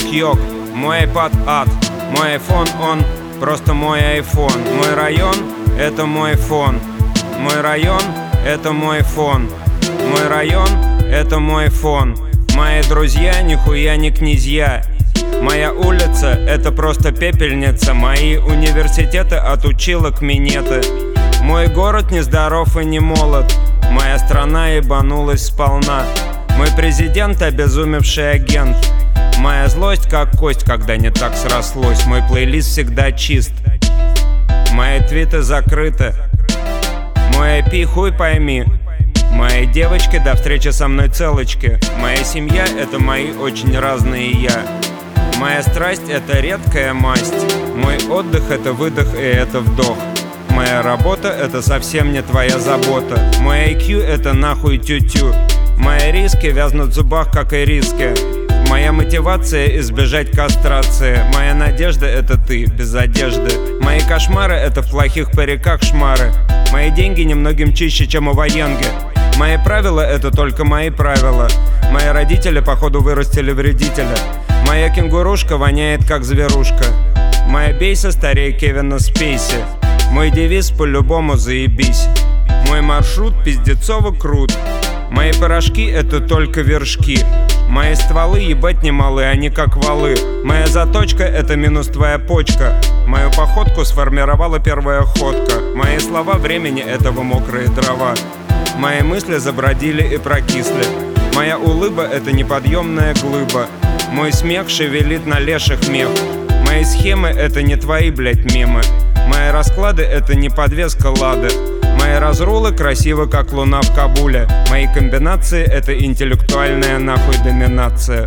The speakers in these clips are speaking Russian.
йок-йок, мой iPad ад, мой iPhone он просто мой iPhone. Мой район — это мой фон. Мой район — это мой фон. Мой район — это мой фон. Мои друзья нихуя не князья. Моя улица — это просто пепельница. Мои университеты отучила к минеты. Мой город нездоров и не молод. Моя страна ебанулась сполна. Мой президент — обезумевший агент. Моя злость как кость, когда не так срослось. Мой плейлист всегда чист. Мои твиты закрыты. Мой IP хуй пойми. Мои девочки до встречи со мной целочки. Моя семья — это мои очень разные я. Моя страсть — это редкая масть. Мой отдых — это выдох и это вдох. Моя работа — это совсем не твоя забота. Мой IQ — это нахуй тю-тю. Мои риски вязнут в зубах, как и риски. Моя мотивация — избежать кастрации. Моя надежда — это ты, без одежды. Мои кошмары — это в плохих париках шмары. Мои деньги немногим чище, чем у военги. Мои правила — это только мои правила. Мои родители, походу, вырастили вредителя. Моя кенгурушка воняет, как зверушка. Моя бейся старее Кевина Спейси. Мой девиз — по-любому заебись. Мой маршрут пиздецово крут. Мои порошки — это только вершки. Мои стволы ебать немалы, они как валы. Моя заточка — это минус твоя почка. Мою походку сформировала первая ходка. Мои слова времени — этого мокрые дрова. Мои мысли забродили и прокисли. Моя улыба — это неподъемная глыба. Мой смех шевелит на леших мех. Мои схемы — это не твои, блять, мемы. Мои расклады — это не подвеска Лады. Мои разрулы красивы, как луна в Кабуле. Мои комбинации — это интеллектуальная нахуй доминация.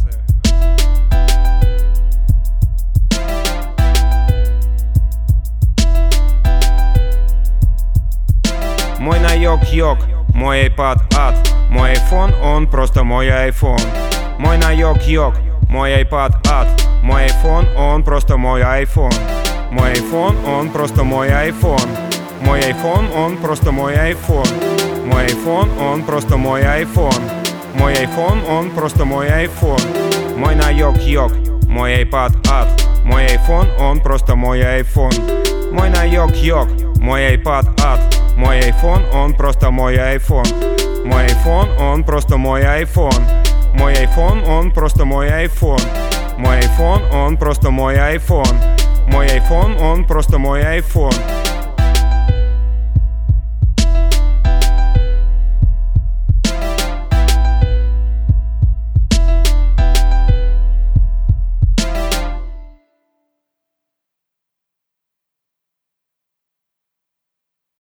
Мой наёк-йок, мой iPad ад. Мой iPhone он просто мой iPhone. Мой наёк-йок, мой iPad ад. Мой iPhone он просто мой iPhone. Мой iPhone он просто мой iPhone. Мой iPhone он просто мой iPhone. Мой iPhone он просто мой iPhone. Мой iPhone он просто мой iPhone. Мой наёк-йок, мой iPad ад. Мой iPhone он просто мой iPhone. Мой наёк-йок, мой iPad ад. Мой iPhone он просто мой iPhone. Мой iPhone он просто мой iPhone. Мой iPhone он просто мой iPhone. Мой iPhone он просто мой iPhone. Мой iPhone он просто мой iPhone.